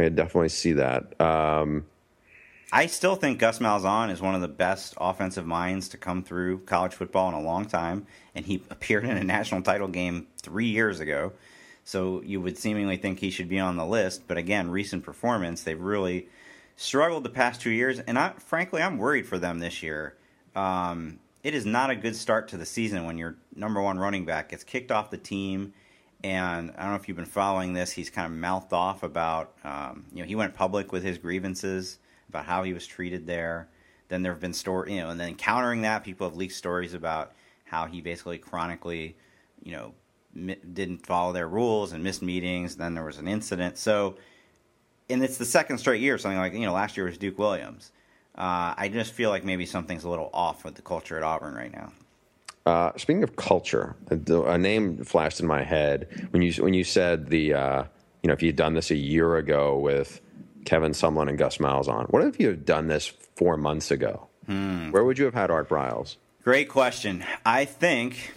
I still think Gus Malzahn is one of the best offensive minds to come through college football in a long time, and he appeared in a national title game 3 years ago. So you would seemingly think he should be on the list. But again, recent performance, they've really struggled the past 2 years, and frankly, I'm worried for them this year. It is not a good start to the season when your number 1 running back gets kicked off the team. And I don't know if you've been following this. He's kind of mouthed off about, he went public with his grievances about how he was treated there. Then there have been and then countering that, people have leaked stories about how he basically chronically, didn't follow their rules and missed meetings. Then there was an incident. So, and it's the second straight year, something like, last year was Duke Williams. I just feel like maybe something's a little off with the culture at Auburn right now. Speaking of culture, a name flashed in my head when you said if you had done this a year ago with Kevin Sumlin and Gus Malzahn. What if you had done this 4 months ago? Where would you have had Art Briles? Great question. I think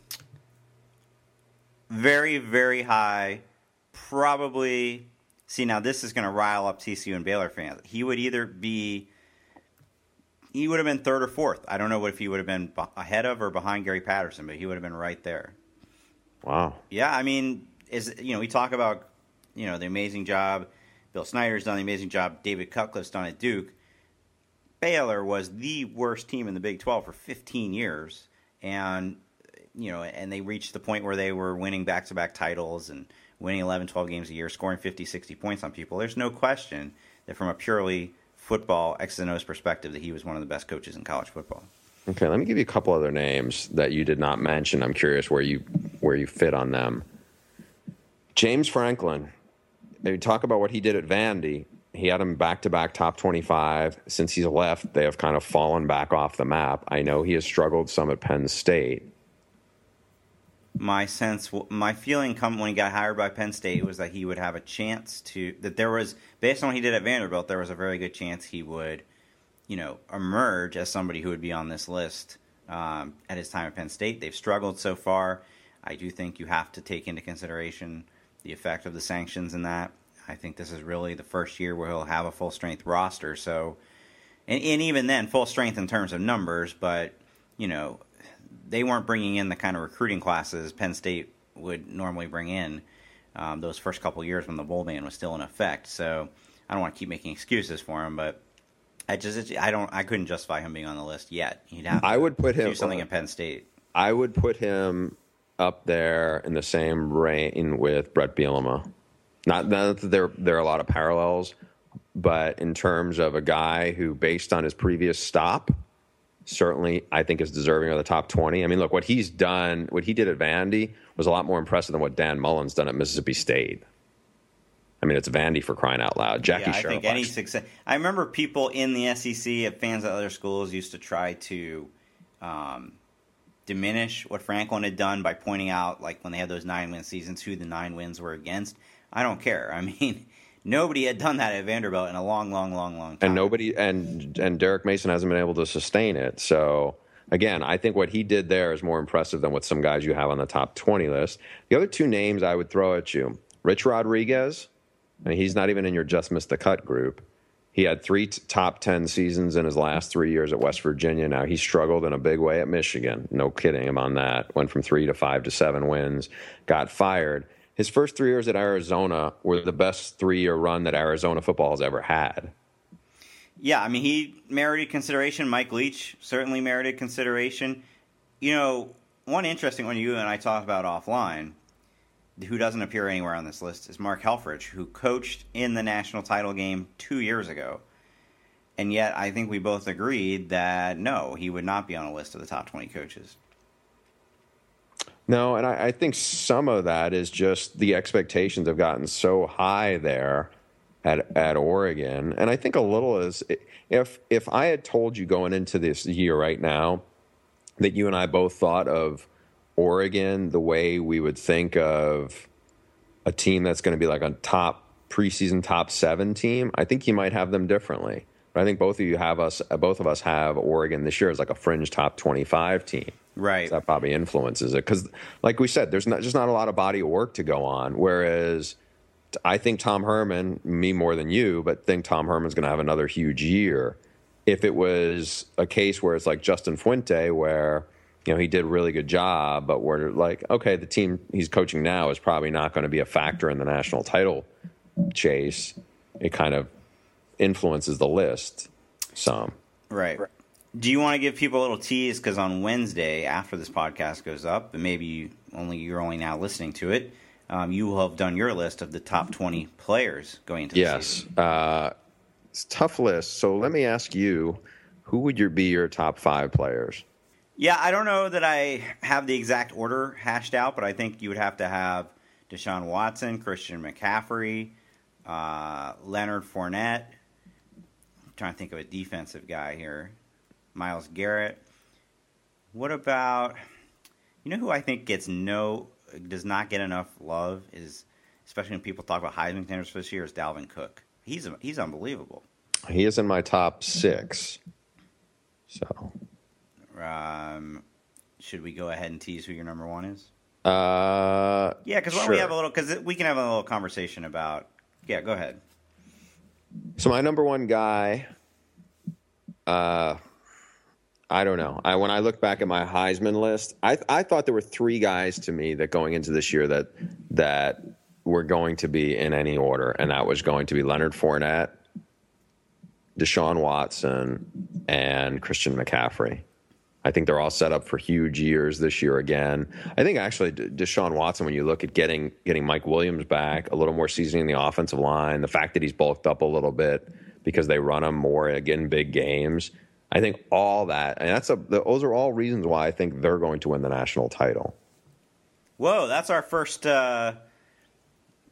very, very high, probably. See, now this is going to rile up TCU and Baylor fans. He would have been 3rd or 4th. I don't know if he would have been ahead of or behind Gary Patterson, but he would have been right there. Wow. Yeah, I mean, we talk about, the amazing job Bill Snyder's done, the amazing job David Cutcliffe's done at Duke. Baylor was the worst team in the Big 12 for 15 years, and they reached the point where they were winning back-to-back titles and winning 11, 12 games a year, scoring 50, 60 points on people. There's no question that from a purely football X's and O's perspective that he was one of the best coaches in college football. Okay, let me give you a couple other names that you did not mention. I'm curious where you fit on them. James Franklin, you talk about what he did at Vandy. He had him back-to-back top 25. Since he's left, they have kind of fallen back off the map. I know he has struggled some at Penn State. My feeling when he got hired by Penn State was that he would have a chance that there was, based on what he did at Vanderbilt, there was a very good chance he would, emerge as somebody who would be on this list at his time at Penn State. They've struggled so far. I do think you have to take into consideration the effect of the sanctions in that. I think this is really the first year where he'll have a full-strength roster. So, and even then, full strength in terms of numbers, but, they weren't bringing in the kind of recruiting classes Penn State would normally bring in those first couple years when the bowl ban was still in effect. So I don't want to keep making excuses for him, but I couldn't justify him being on the list yet. He'd have to do something at Penn State. I would put him up there in the same reign with Brett Bielema. Not that there are a lot of parallels, but in terms of a guy who, based on his previous stop, certainly I think is deserving of the top 20. I mean, look, what he did at Vandy was a lot more impressive than what Dan Mullen's done at Mississippi State. I mean, it's Vandy for crying out loud. Jackie Sherlock. I think any success. I remember people in the SEC, fans at other schools, used to try to diminish what Franklin had done by pointing out, like when they had those 9-win seasons, who the 9 wins were against. I don't care. I mean, nobody had done that at Vanderbilt in a long time. And Derek Mason hasn't been able to sustain it. So again, I think what he did there is more impressive than what some guys you have on the top 20 list. The other two names I would throw at you, Rich Rodriguez. I mean, he's not even in your just missed the cut group. He had 3 top 10 seasons in his last 3 years at West Virginia. Now he struggled in a big way at Michigan. No kidding him on that. Went from 3 to 5 to 7 wins, got fired. His first 3 years at Arizona were the best 3-year run that Arizona football has ever had. Yeah, I mean, he merited consideration. Mike Leach certainly merited consideration. One interesting one you and I talked about offline, who doesn't appear anywhere on this list, is Mark Helfrich, who coached in the national title game 2 years ago. And yet I think we both agreed that, no, he would not be on a list of the top 20 coaches. No, and I think some of that is just the expectations have gotten so high there at Oregon. And I think a little is, if I had told you going into this year right now that you and I both thought of Oregon the way we would think of a team that's going to be like a preseason top 7 team, I think you might have them differently. But I think both of us have Oregon this year as like a fringe top 25 team. Right. So that probably influences it. Because, like we said, there's not a lot of body of work to go on. Whereas I think Tom Herman, me more than you, but think Tom Herman's going to have another huge year. If it was a case where it's like Justin Fuente, where he did a really good job, but we're like, okay, the team he's coaching now is probably not going to be a factor in the national title chase. It kind of influences the list some. Right. Do you want to give people a little tease? Because on Wednesday, after this podcast goes up, and maybe you're only now listening to it, you will have done your list of the top 20 players going into the season. Yes. It's a tough list. So let me ask you, who would be your top 5 players? Yeah, I don't know that I have the exact order hashed out, but I think you would have to have Deshaun Watson, Christian McCaffrey, Leonard Fournette. I'm trying to think of a defensive guy here. Myles Garrett. What about, who I think does not get enough love, is especially when people talk about Heisman contenders for this year, is Dalvin Cook. He's unbelievable. He is in my top 6. So, should we go ahead and tease who your number 1 is? Yeah, because we can have a little conversation about. Yeah, go ahead. So my number 1 guy, I don't know. When I look back at my Heisman list, I thought there were 3 guys to me that going into this year that were going to be in any order, and that was going to be Leonard Fournette, Deshaun Watson, and Christian McCaffrey. I think they're all set up for huge years this year again. I think actually Deshaun Watson, when you look at getting Mike Williams back, a little more seasoning in the offensive line, the fact that he's bulked up a little bit because they run him more again big games, I think all that, and those are all reasons why I think they're going to win the national title. Whoa, that's our first.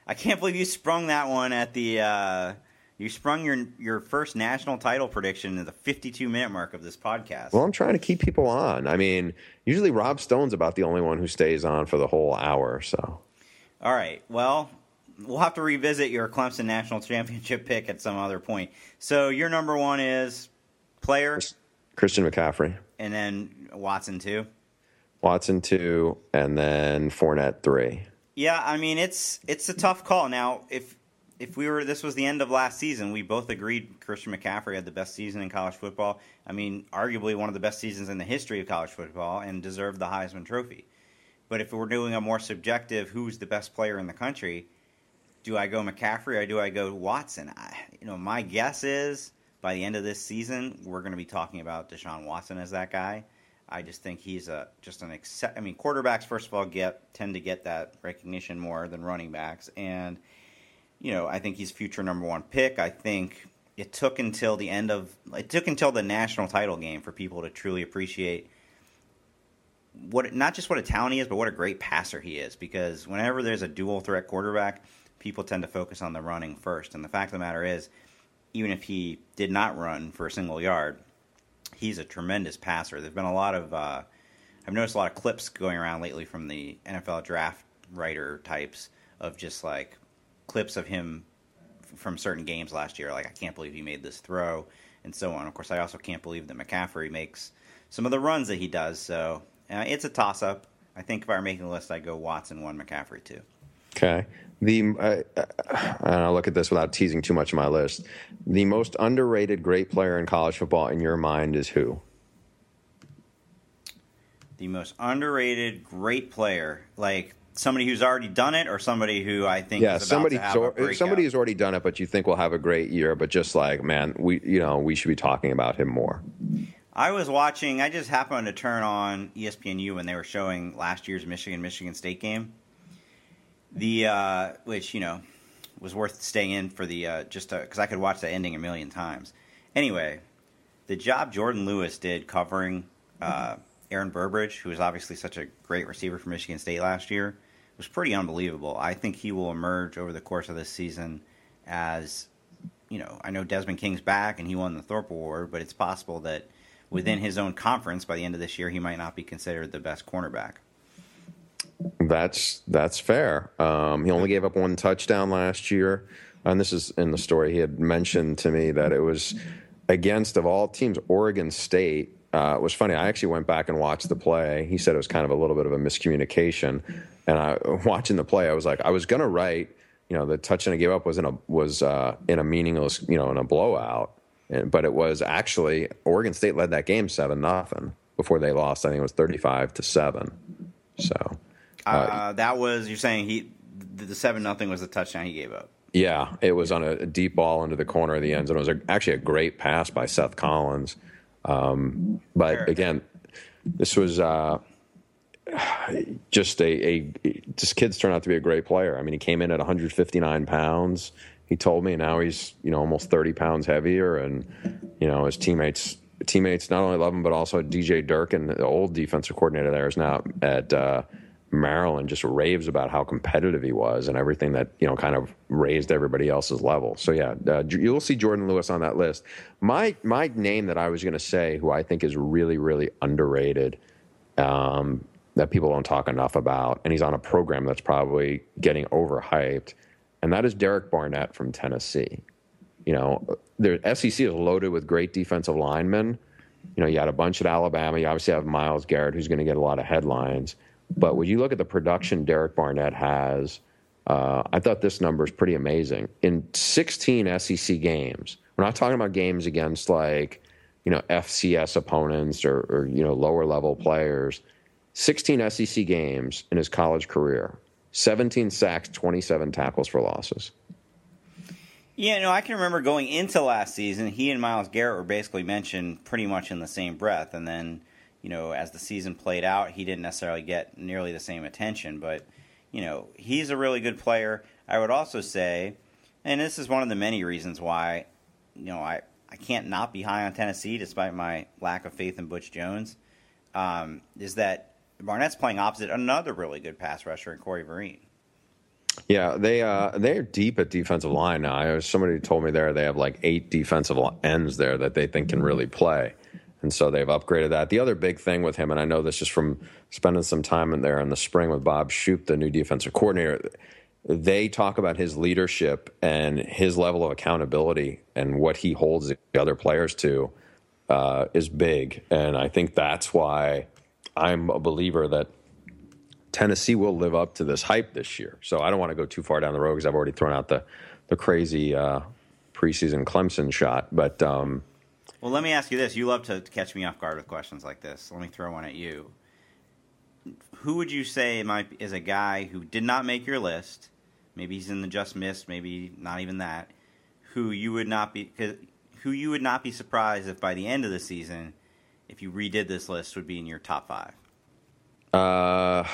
I can't believe you sprung that one at the. You sprung your first national title prediction at the 52-minute mark of this podcast. Well, I'm trying to keep people on. I mean, usually Rob Stone's about the only one who stays on for the whole hour. So, all right. Well, we'll have to revisit your Clemson national championship pick at some other point. So your number one is player Christian McCaffrey, and then Watson 2. Watson 2, and then Fournette 3. Yeah, I mean it's a tough call. Now, if this was the end of last season, we both agreed Christian McCaffrey had the best season in college football. I mean, arguably one of the best seasons in the history of college football, and deserved the Heisman Trophy. But if we're doing a more subjective, who's the best player in the country, do I go McCaffrey or do I go Watson? My guess is by the end of this season, we're going to be talking about Deshaun Watson as that guy. I just think he's quarterbacks, first of all, tend to get that recognition more than running backs, and I think he's future number one pick. I think it took until the national title game for people to truly appreciate not just what a talent he is, but what a great passer he is. Because whenever there's a dual threat quarterback, people tend to focus on the running first. And the fact of the matter is, even if he did not run for a single yard, he's a tremendous passer. There've been a lot of I've noticed a lot of clips going around lately from the NFL draft writer types of just like clips of him from certain games last year, like I can't believe he made this throw, and so on. Of course, I also can't believe that McCaffrey makes some of the runs that he does. So it's a toss-up. I think if I were making a list, I'd go Watson 1, McCaffrey 2. Okay. I'll look at this without teasing too much of my list. The most underrated great player in college football in your mind is who? The most underrated great player, like somebody who's already done it, or somebody who I think is about to have a breakout? Somebody who's already done it, but you think will have a great year, but just like, man, we should be talking about him more. I was watching. I just happened to turn on ESPNU when they were showing last year's Michigan State game. Which was worth staying in for because I could watch the ending a million times. Anyway, the job Jordan Lewis did covering Aaron Burbridge, who was obviously such a great receiver for Michigan State last year, was pretty unbelievable. I think he will emerge over the course of this season as, I know Desmond King's back and he won the Thorpe Award, but it's possible that within his own conference by the end of this year, he might not be considered the best cornerback. That's fair. He only gave up one touchdown last year, and this is in the story. He had mentioned to me that it was against, of all teams, Oregon State. It was funny. I actually went back and watched the play. He said it was kind of a little bit of a miscommunication. And watching the play, I was like, I was going to write, the touchdown he gave up was in a meaningless, in a blowout. But it was actually Oregon State led that game 7-0 before they lost. I think it was 35-7. So that was, you're saying the 7-0 was the touchdown he gave up. Yeah, it was on a deep ball into the corner of the end zone. It was actually a great pass by Seth Collins. But again, this was just this kid's turned out to be a great player. I mean, he came in at 159 pounds. He told me now he's almost 30 pounds heavier, and his teammates not only love him but also DJ Durkin, the old defensive coordinator there, is now at Maryland, just raves about how competitive he was and everything that kind of raised everybody else's level. So yeah, you'll see Jordan Lewis on that list. My name that I was going to say, who I think is really, really underrated, that people don't talk enough about, and he's on a program that's probably getting overhyped, and that is Derek Barnett from Tennessee. The SEC is loaded with great defensive linemen. You had a bunch at Alabama. You obviously have Myles Garrett, who's going to get a lot of headlines. But when you look at the production Derek Barnett has, I thought this number is pretty amazing. In 16 SEC games, we're not talking about games against FCS opponents or lower level players. 16 SEC games in his college career, 17 sacks, 27 tackles for losses. Yeah, I can remember going into last season, he and Myles Garrett were basically mentioned pretty much in the same breath, and then as the season played out, he didn't necessarily get nearly the same attention. But, he's a really good player. I would also say, and this is one of the many reasons why, I can't not be high on Tennessee despite my lack of faith in Butch Jones, is that Barnett's playing opposite another really good pass rusher in Corey Vereen. Yeah, they're deep at defensive line now. Somebody told me they have like 8 defensive ends there that they think can really play, and so they've upgraded that. The other big thing with him, and I know this just from spending some time in there in the spring with Bob Shoop, the new defensive coordinator. They talk about his leadership and his level of accountability and what he holds the other players to is big, and I think that's why I'm a believer that Tennessee will live up to this hype this year. So I don't want to go too far down the road because I've already thrown out the crazy preseason Clemson shot. But well, let me ask you this: you love to catch me off guard with questions like this. Let me throw one at you. Who would you say is a guy who did not make your list? Maybe he's in the just missed, maybe not even that. Who you would not be surprised if by the end of the season, if you redid this list, would be in your top 5?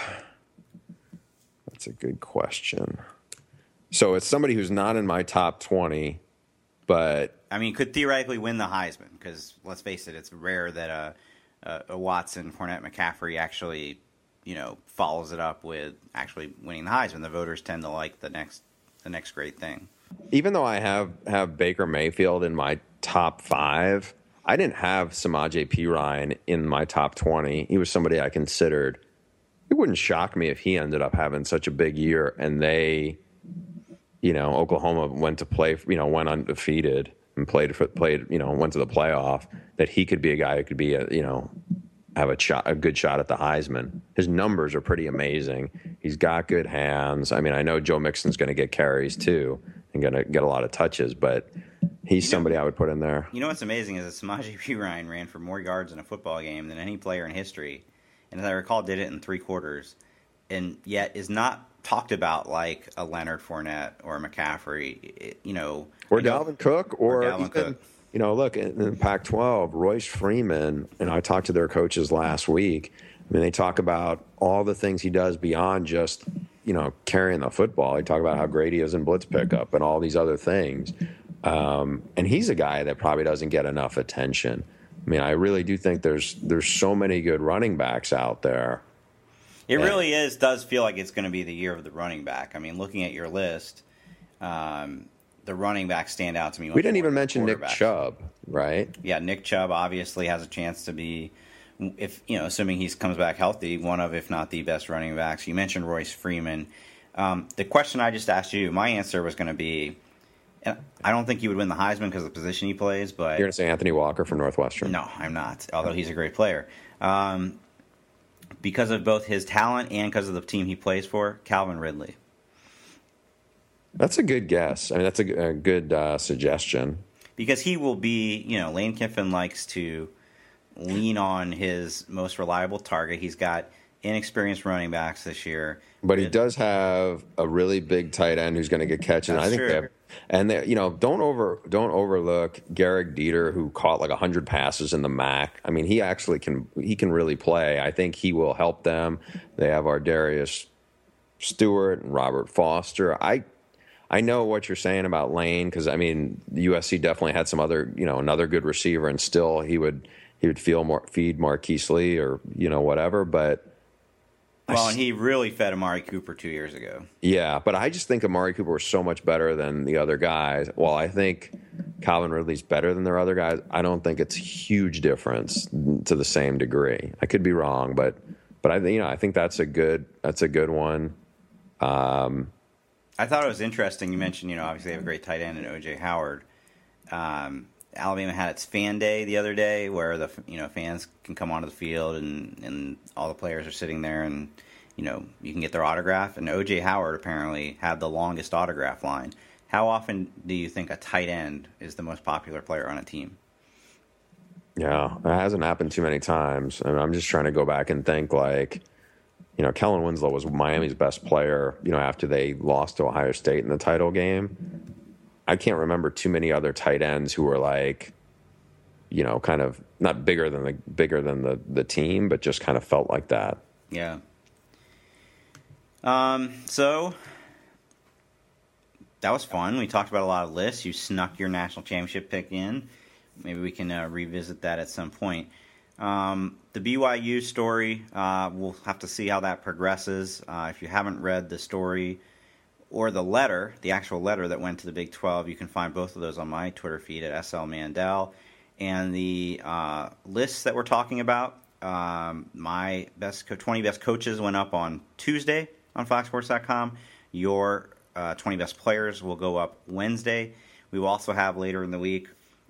That's a good question. So it's somebody who's not in my top 20, but I mean, could theoretically win the Heisman because let's face it, it's rare that a Watson, Fournette, McCaffrey actually, follows it up with actually winning the Heisman. The voters tend to like the next great thing. Even though I have Baker Mayfield in my top 5, I didn't have Samaje Perine in my top 20. He was somebody I considered. It wouldn't shock me if he ended up having such a big year and they, Oklahoma went to play, went undefeated and played, went to the playoff, that he could be a guy who could be have a good shot at the Heisman. His numbers are pretty amazing. He's got good hands. I mean, I know Joe Mixon's going to get carries too and going to get a lot of touches, but he's somebody I would put in there. You know what's amazing is that Samaje Perine ran for more yards in a football game than any player in history. And as I recall, did it in 3 quarters, and yet is not talked about like a Leonard Fournette or a McCaffrey, or Dalvin Cook, or Dalvin even, Cook. Look in Pac-12, Royce Freeman, and I talked to their coaches last week. I mean, they talk about all the things he does beyond just carrying the football. They talk about how great he is in blitz pickup and all these other things, and he's a guy that probably doesn't get enough attention. I mean, I really do think there's so many good running backs out there. It really does feel like it's going to be the year of the running back. I mean, looking at your list, the running backs stand out to me. We didn't even mention Nick Chubb, right? Yeah, Nick Chubb obviously has a chance to be, assuming he comes back healthy, one of, if not the best running backs. You mentioned Royce Freeman. The question I just asked you, my answer was going to be, and I don't think he would win the Heisman because of the position he plays, but... You're going to say Anthony Walker from Northwestern? No, I'm not, although he's a great player. Because of both his talent and because of the team he plays for, Calvin Ridley. That's a good guess. I mean, that's a good suggestion. Because he will be, Lane Kiffin likes to lean on his most reliable target. He's got inexperienced running backs this year. But he does have a really big tight end who's going to get catches. That's true. Don't overlook Garrick Dieter, who caught like 100 passes in the MAC. I mean, he actually can really play. I think he will help them. They have Ardarius Stewart and Robert Foster. I know what you're saying about Lane because I mean, USC definitely had some other another good receiver, and still he would feed Marquise Lee or whatever, but. Well, and he really fed Amari Cooper 2 years ago. Yeah, but I just think Amari Cooper was so much better than the other guys. While I think Calvin Ridley's better than their other guys, I don't think it's a huge difference to the same degree. I could be wrong, but I think that's a good one. I thought it was interesting. You mentioned obviously they have a great tight end in O.J. Howard. Alabama had its fan day the other day where the fans can come onto the field and all the players are sitting there and you can get their autograph, and O.J. Howard apparently had the longest autograph line. How often do you think a tight end is the most popular player on a team? Yeah, it hasn't happened too many times. I mean, I'm just trying to go back and think Kellen Winslow was Miami's best player after they lost to Ohio State in the title game. I can't remember too many other tight ends who were kind of not bigger than the team, but just kind of felt like that. Yeah. So that was fun. We talked about a lot of lists. You snuck your national championship pick in. Maybe we can revisit that at some point. The BYU story, we'll have to see how that progresses. If you haven't read the story, or the letter, the actual letter that went to the Big 12. You can find both of those on my Twitter feed at SL Mandel. And the lists that we're talking about, my 20 best coaches went up on Tuesday on FoxSports.com. Your 20 best players will go up Wednesday. We will also have later in the week,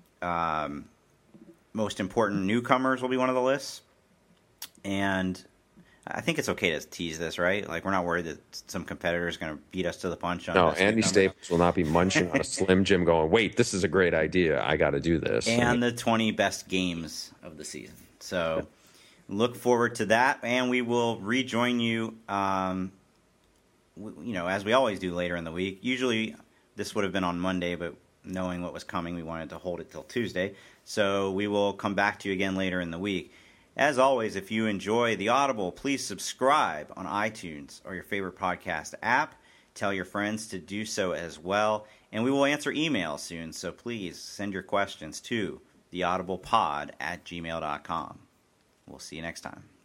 most important newcomers will be one of the lists. And I think it's okay to tease this, right? Like, we're not worried that some competitor is going to beat us to the punch on this. No, Andy Staples will not be munching on a Slim Jim going, wait, this is a great idea. I got to do this. And the 20 best games of the season. So look forward to that, and we will rejoin you, as we always do later in the week. Usually this would have been on Monday, but knowing what was coming, we wanted to hold it till Tuesday. So we will come back to you again later in the week. As always, if you enjoy The Audible, please subscribe on iTunes or your favorite podcast app. Tell your friends to do so as well. And we will answer emails soon, so please send your questions to theaudiblepod@gmail.com. We'll see you next time.